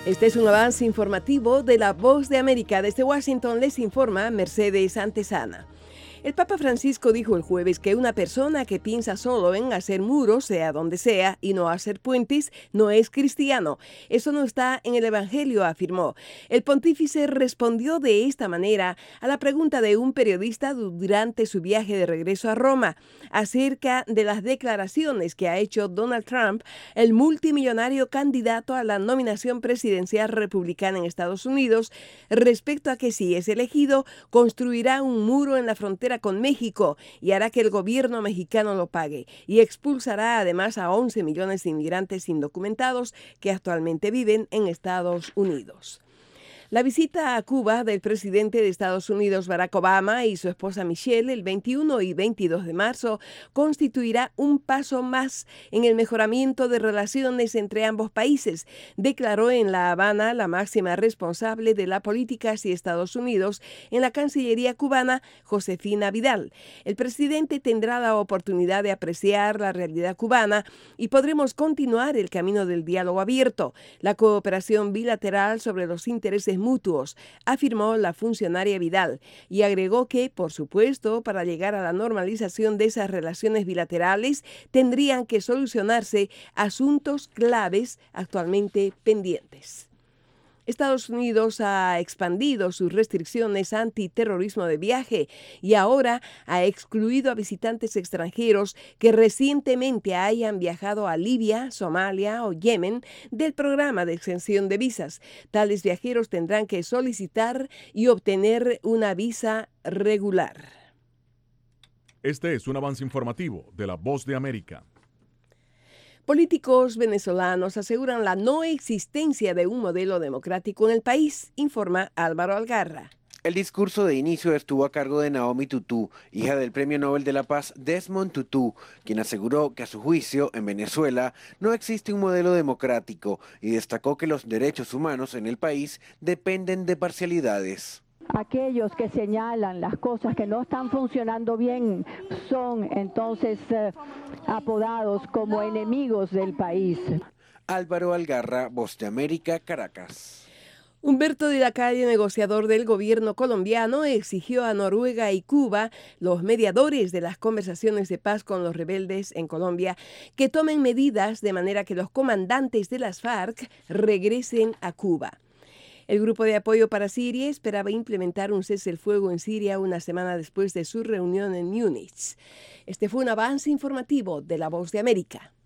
Este es un avance informativo de La Voz de América. Desde Washington les informa Mercedes Antesana. El Papa Francisco dijo el jueves que una persona que piensa solo en hacer muros, sea donde sea, y no hacer puentes, no es cristiano. Eso no está en el Evangelio, afirmó. El pontífice respondió de esta manera a la pregunta de un periodista durante su viaje de regreso a Roma acerca de las declaraciones que ha hecho Donald Trump, el multimillonario candidato a la nominación presidencial republicana en Estados Unidos, respecto a que si es elegido, construirá un muro en la frontera con México y hará que el gobierno mexicano lo pague, y expulsará además a 11 millones de inmigrantes indocumentados que actualmente viven en Estados Unidos. La visita a Cuba del presidente de Estados Unidos, Barack Obama, y su esposa Michelle el 21 y 22 de marzo constituirá un paso más en el mejoramiento de relaciones entre ambos países, declaró en La Habana la máxima responsable de la política hacia Estados Unidos en la Cancillería cubana, Josefina Vidal. El presidente tendrá la oportunidad de apreciar la realidad cubana y podremos continuar el camino del diálogo abierto, la cooperación bilateral sobre los intereses mutuos, afirmó la funcionaria Vidal, y agregó que, por supuesto, para llegar a la normalización de esas relaciones bilaterales tendrían que solucionarse asuntos claves actualmente pendientes. Estados Unidos ha expandido sus restricciones antiterrorismo de viaje y ahora ha excluido a visitantes extranjeros que recientemente hayan viajado a Libia, Somalia o Yemen del programa de exención de visas. Tales viajeros tendrán que solicitar y obtener una visa regular. Este es un avance informativo de La Voz de América. Políticos venezolanos aseguran la no existencia de un modelo democrático en el país, informa Álvaro Algarra. El discurso de inicio estuvo a cargo de Naomi Tutú, hija del Premio Nobel de la Paz Desmond Tutu, quien aseguró que a su juicio en Venezuela no existe un modelo democrático y destacó que los derechos humanos en el país dependen de parcialidades. Aquellos que señalan las cosas que no están funcionando bien son entonces apodados como enemigos del país. Álvaro Algarra, Voz de América, Caracas. Humberto de la Calle, negociador del gobierno colombiano, exigió a Noruega y Cuba, los mediadores de las conversaciones de paz con los rebeldes en Colombia, que tomen medidas de manera que los comandantes de las FARC regresen a Cuba. El Grupo de Apoyo para Siria esperaba implementar un cese el fuego en Siria una semana después de su reunión en Múnich. Este fue un avance informativo de La Voz de América.